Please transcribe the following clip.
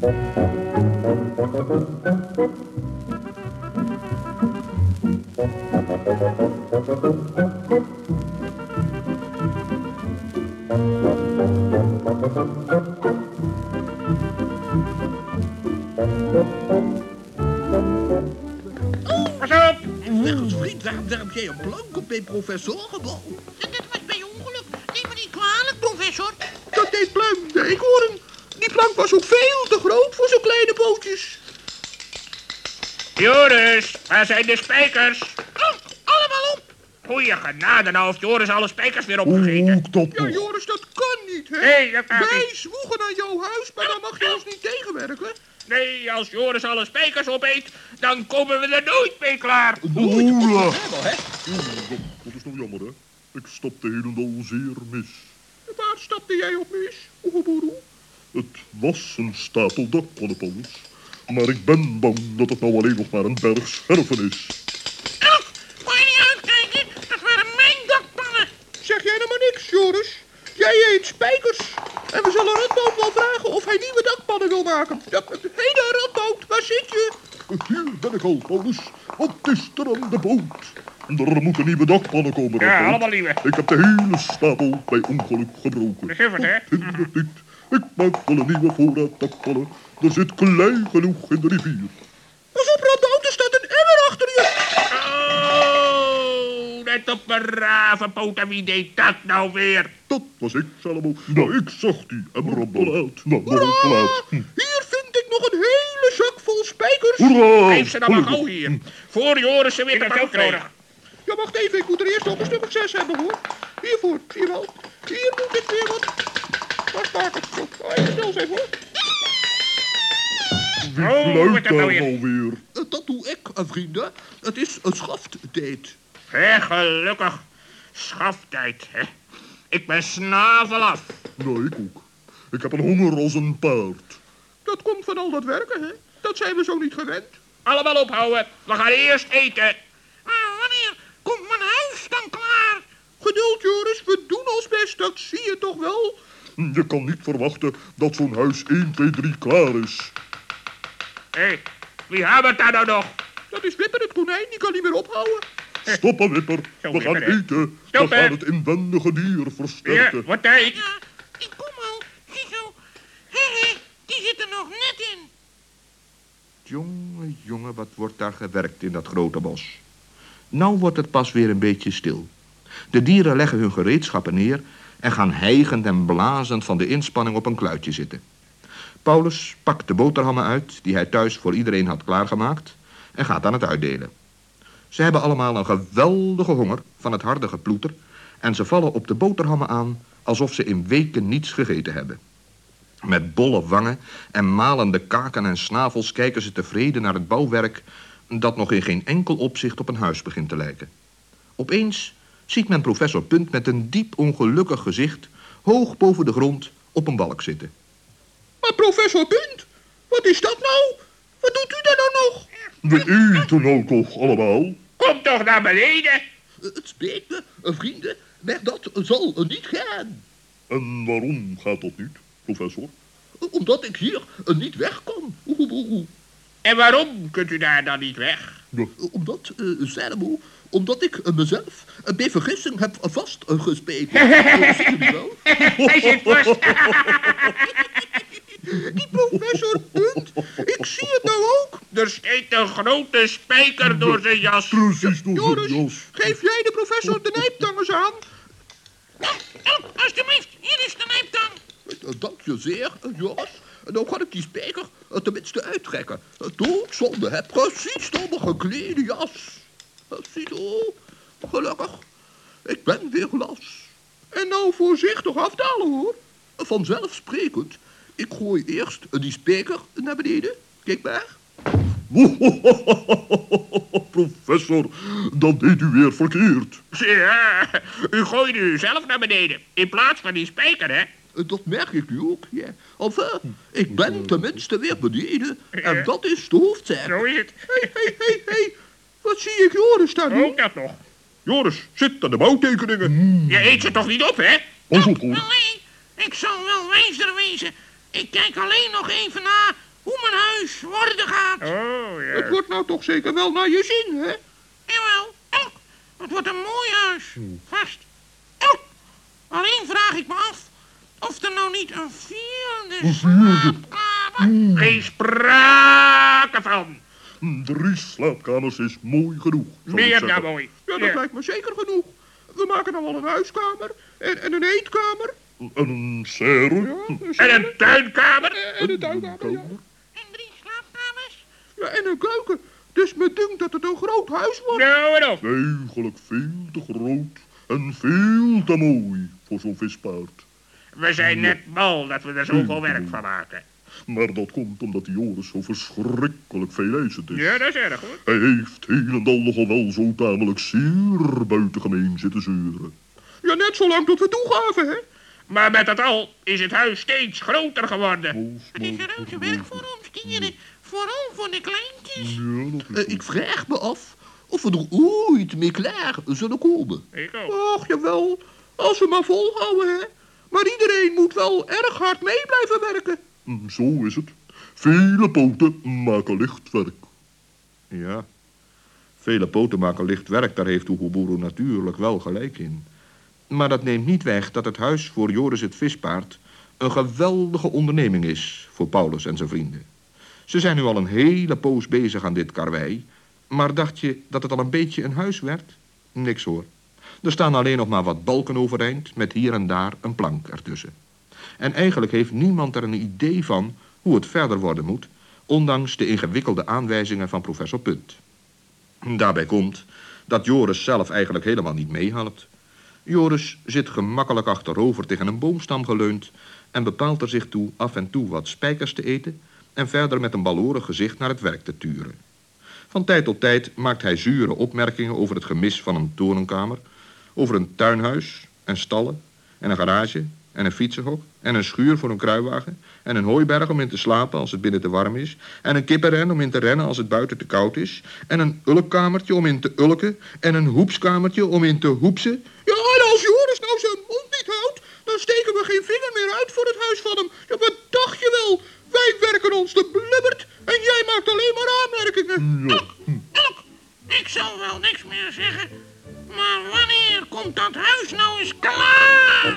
Vriend, waarom heb jij een plank op mijn professorgebouw? Dat was bij ongeluk. Neem me niet kwalijk, professor. Dat deed Pluim de eekhoorn. Die plank was ook veel te groot voor zo'n kleine pootjes. Joris, waar zijn de spijkers? Allemaal op. Goeie genade, nou heeft Joris alle spijkers weer opgegeten. Ja, Joris, dat kan niet, hè? Nee, dat kan Wij niet. zwoegen aan jouw huis, maar dan mag je ons niet tegenwerken. Nee, als Joris alle spijkers opeet, dan komen we er nooit mee klaar. Oela! Dat is nog jammer, hè? Ik stapte helemaal zeer mis. Waar stapte jij op mis, Oegeboeroe? Het was een stapel dakpannenpanners. Maar ik ben bang dat het nou alleen nog maar een berg scherven is. Moet je niet uitkijken? Dat waren mijn dakpannen. Zeg jij nou maar niks, Joris? Jij eet spijkers. En we zullen Radboud wel vragen of hij nieuwe dakpannen wil maken. Hé daar, Radboud, waar zit je? Hier ben ik al, Paulus. Wat is er aan de boot? Er moeten nieuwe dakpannen komen. Ja, Radboud. allemaal nieuwe. Ik heb de hele stapel bij ongeluk gebroken. Besufferd, hè? Hinder het niet. Ik maak wel een nieuwe voorraad dakpannen. Er zit klei genoeg in de rivier. Pas op, Radboud, er staat een emmer achter je. Oh, net op mijn ravenpoot. En wie deed dat nou weer? Dat was ik, Salomo. Nou, ik zag die emmer op de laat. Nou, waarom te laat? Hier vind ik nog een hele zak vol spijkers. Hoera! Geef ze dan maar gauw hier. Voor Joris ze weer te veel krijgt. Ja, wacht even, ik moet er eerst nog een stuk of 6 hebben, hoor. Hiervoor, zie je wel. Hier moet ik weer wat. Waar staat het? Zo, even stil zijn, hoor. Wie Oh, fluit wat dan nou daar weer? alweer? Dat doe ik, vrienden. Het is een schafttijd. Hé, gelukkig. Schaftijd, hè? Ik ben snavel af. Nou, ik ook. Ik heb een honger als een paard. Dat komt van al dat werken, hè? Dat zijn we zo niet gewend. Allemaal ophouden. We gaan eerst eten. Maar wanneer komt mijn huis dan klaar? Geduld, Joris, we doen ons best, dat zie je toch wel? Je kan niet verwachten dat zo'n huis 1, 2, 3 klaar is. Hé, wie hebben daar nou nog? Dat is Wipper het konijn, die kan niet meer ophouden. Stoppen, Wipper. Zo, We gaan Wipper, hè. eten. We Stoppen. gaan het inwendige dier Hier, versterken. wat tijd. Ja, ik kom al. Ziezo. Hé, die zit er nog net in. Jongen, wat wordt daar gewerkt in dat grote bos. Nou wordt het pas weer een beetje stil. De dieren leggen hun gereedschappen neer en gaan hijgend en blazend van de inspanning op een kluitje zitten. Paulus pakt de boterhammen uit die hij thuis voor iedereen had klaargemaakt en gaat aan het uitdelen. Ze hebben allemaal een geweldige honger van het harde geploeter en ze vallen op de boterhammen aan alsof ze in weken niets gegeten hebben. Met bolle wangen en malende kaken en snavels kijken ze tevreden naar het bouwwerk dat nog in geen enkel opzicht op een huis begint te lijken. Opeens ziet men professor Punt met een diep ongelukkig gezicht hoog boven de grond op een balk zitten. Maar professor Punt, wat is dat nou? Wat doet u daar nou nog? We eten nou toch allemaal? Kom toch naar beneden. Het spijt me, vrienden, maar dat zal niet gaan. En waarom gaat dat niet, professor? Omdat ik hier niet weg kan. En waarom kunt u daar dan niet weg? Omdat, Salomo, omdat ik mezelf bij vergissing heb vastgespeten. Zie je die wel? Hij zit vast. Die professor Punt, ik zie het nou ook. Er steekt een grote spijker door zijn jas. Precies door Joris, zijn jas. geef jij de professor de nijptang eens aan? Alsjeblieft, hier is de nijptang. Dank je zeer, Joris. Nou kan ik die spijker tenminste uittrekken. Doodzonde, hè? Precies door mijn geklede jas. Ziezo, gelukkig. Ik ben weer glas. En nou voorzichtig afdalen, hoor. Vanzelfsprekend. Ik gooi eerst die spijker naar beneden. Kijk maar. Professor, dat deed u weer verkeerd. Ja, u gooide u zelf naar beneden. In plaats van die spijker, hè? Dat merk ik nu ook, ja. Enfin, ik ben tenminste weer beneden. En dat is de hoofdzaak. Zo is het. Hé. Wat zie ik Joris daar doen? Ook dat nog. Joris, zit aan de bouwtekeningen. Je eet ze toch niet op, hè? Pas op, hoor. Nee, ik zal wel wijzer wezen. Ik kijk alleen nog even na hoe mijn huis worden gaat. Oh, ja. Het wordt nou toch zeker wel naar je zin, hè? Jawel, het wordt een mooi huis. Vast. Alleen vraag ik me af of er nou niet een vierde slaapkamer... Geen sprake van. 3 slaapkamers is mooi genoeg. zou ik Meer zeggen. dan mooi. Ja, dat Ja. lijkt me zeker genoeg. We maken dan wel een huiskamer en een eetkamer. En een serre. En een tuinkamer. En een tuinkamer, ja. En 3 slaapkamers? Ja, en een keuken. Dus me dunkt dat het een groot huis wordt. Nou en of. Eigenlijk veel te groot en veel te mooi voor zo'n vispaard. We zijn net mal dat we er zoveel werk van maken. Maar dat komt omdat die Joris zo verschrikkelijk veeleisend is. Ja, dat is erg hoor. Hij heeft heel en al nogal wel zo tamelijk zeer buitengemeen zitten zeuren. Ja, net zo lang tot we toegaven, hè? Maar met dat al is het huis steeds groter geworden. Het is een reuze werk voor ons dieren. Vooral voor de kleintjes. Ja, dat is Ik vraag me af of we er ooit mee klaar zullen komen. Ik ook. Och, jawel. Als we maar volhouden, hè? Maar iedereen moet wel erg hard mee blijven werken. Zo is het. Vele poten maken licht werk. Ja, vele poten maken licht werk, daar heeft Oeguburu natuurlijk wel gelijk in. Maar dat neemt niet weg dat het huis voor Joris het vispaard een geweldige onderneming is voor Paulus en zijn vrienden. Ze zijn nu al een hele poos bezig aan dit karwei, maar dacht je dat het al een beetje een huis werd? Niks hoor. Er staan alleen nog maar wat balken overeind met hier en daar een plank ertussen. En eigenlijk heeft niemand er een idee van hoe het verder worden moet, ondanks de ingewikkelde aanwijzingen van professor Punt. Daarbij komt dat Joris zelf eigenlijk helemaal niet meehelpt. Joris zit gemakkelijk achterover tegen een boomstam geleund en bepaalt er zich toe af en toe wat spijkers te eten en verder met een balorig gezicht naar het werk te turen. Van tijd tot tijd maakt hij zure opmerkingen over het gemis van een torenkamer, over een tuinhuis en stallen en een garage en een fietsenhok en een schuur voor een kruiwagen en een hooiberg om in te slapen als het binnen te warm is en een kippenren om in te rennen als het buiten te koud is en een ulkkamertje om in te ulken en een hoepskamertje om in te hoepsen. Ja, en als Joris nou zijn mond niet houdt, dan steken we geen vinger meer uit voor het huis van hem. Ja, wat dacht je wel? Wij werken ons de blubbert en jij maakt alleen maar aanmerkingen. Ik zal wel niks meer zeggen. Maar wanneer komt dat huis nou eens klaar?